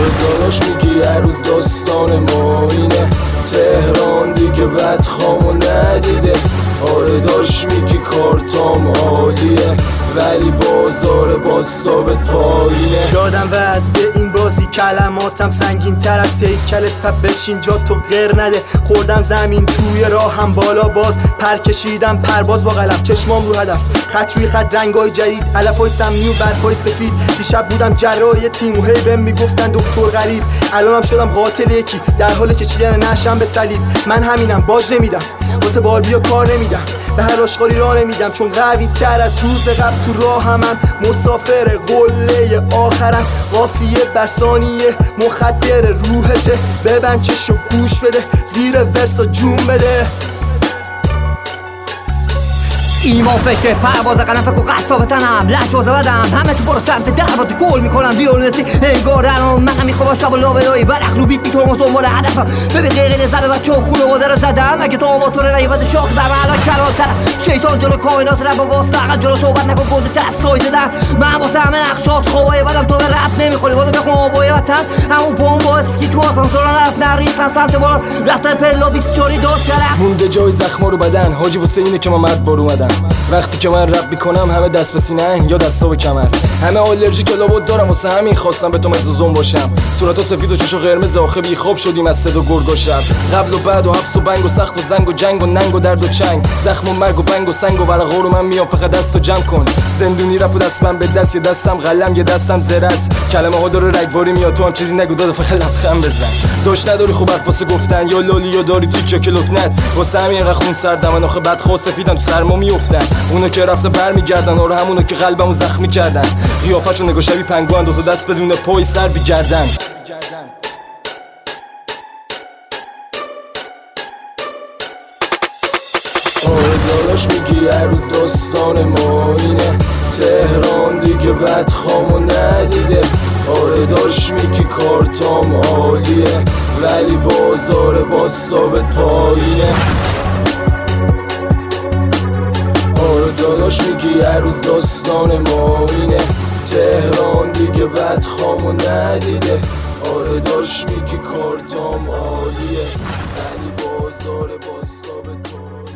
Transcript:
آره داداش میگی هر روز داستان ما اینه، تهران دیگه بدخامو ندیده. آره داش میگی کارتام عالیه ولی بازار باستابت پایینه. یادم وز به این بازی کلماتم سنگین تر از هیکلت، پپ بشین جا تو غیر نده. خوردم زمین توی راهم بالا باز پر کشیدم پرواز با قلم، چشمام رو هدف، خط روی خط رنگای جدید، علفای سمی و برفای سفید. دیشب بودم جراح تیم و هی بهم میگفتن دکتر غریب، الانم شدم قاتل یکی در حال کشیدن نشم به صلیب. من همینم باج نمیدم واسه باربیا کار نمیدم، به هر آشغالی راه نمیدم چون قوی تر از روز قبل تو راهم. مسافر قله آخرم، قافیه بر ثانیه مخدر روحته. ببند چشو گوش بده زیر ورسا جون بده. ایمان فکر پرواز قلم فکر و قصاب تنم لحجازه بدم همه تو برو سمت دروازه گل میکنم بیولنسی انگار درم من میخوام شب و لابلایی برخ رو بیت میتونم دنبال هدفم. ببین غیره زده بچه و خونه مادر رو زدم اگه تو آماتور رایبت شاخ در الان کلانترم. شیطان جلو کائنات رب و باستقل جلو صحبت نکن گنده تر از سایزه در من واسه همه نقشات خوبای بدم تو به رفت نمیخوری واسه بخون آبای وطن. همون پون با اسکی تو آسانسوران رفت نریختن سمت بالا رفتن پلا 24 داد چرخ مونده جای زخما رو بدن. حاجی واسه اینه که من مرد بار اومدم. وقتی که من رپ میکنم همه دست به سینه یا دستا به کمر، همه آلرژی که لابد دارم واسه همین خواستم به تو متزوم باشم. صورتو سفید و چشو قرمز آخه بی خواب شدیم از صدا گرگ و شب، قبل و بعد و حبس و بنگ و سخت و زنگ و جنگ و ننگ و درد و چنگ، زخم و مرگ و بنگ و سنگ و ورقا رو من میام فقط دستو جمع کن. زندونی رپ و دست من به دست، یه دستم قلم یه دستم زرس، کلمه ها داره رگباری میاد تو هم چیزی نگو داده فقط لبخند بزن. داش نداری خوب حرف واسه گفتن یا لالی یا داری تیک یا کلوکنت، واسه همین اینقدر خون سردم من آخه بد خو سفیدم تو سرما میافتن. اونو که رفته برمیگردن آره همونو که قلبمو زخمی کردن، قیافه‌شو نگاه شبیه پنگوان دو تا دست بدون پای سر بیگردن. آره داداش میگی هر روز داستان ما اینه، تهران دیگه بدخامو ندیده. آره داش میگی کارتام عالیه ولی بازار باستابت پایینه. آره داداش میگی هر روز داستان ما اینه، تهران دیگه بدخامو ندیده. آره داش میگی کارتام عالیه ولی بازار باستابت پایینه.